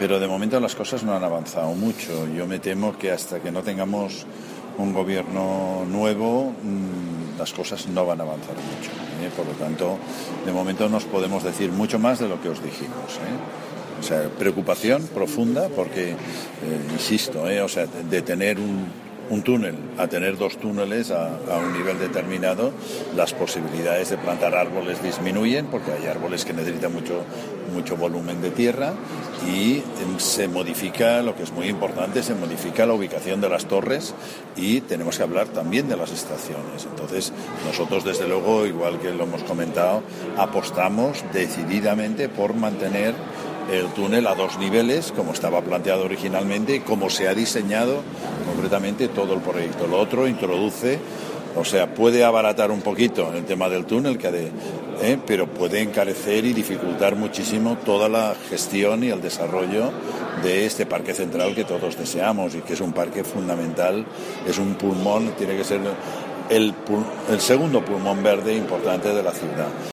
Pero de momento las cosas no han avanzado mucho. Yo me temo que hasta que no tengamos un gobierno nuevo, las cosas no van a avanzar mucho. Por lo tanto, de momento nos podemos decir mucho más de lo que os dijimos. O sea, preocupación profunda porque, insisto, o sea, de tener un túnel a tener dos túneles a un nivel determinado, las posibilidades de plantar árboles disminuyen porque hay árboles que necesitan mucho volumen de tierra y se modifica, lo que es muy importante, se modifica la ubicación de las torres y tenemos que hablar también de las estaciones. Entonces, nosotros desde luego, igual que lo hemos comentado, apostamos decididamente por mantener el túnel a dos niveles, como estaba planteado originalmente y como se ha diseñado concretamente todo el proyecto. Lo otro introduce, o sea, puede abaratar un poquito el tema del túnel, pero puede encarecer y dificultar muchísimo toda la gestión y el desarrollo de este parque central que todos deseamos y que es un parque fundamental, es un pulmón, tiene que ser el segundo pulmón verde importante de la ciudad.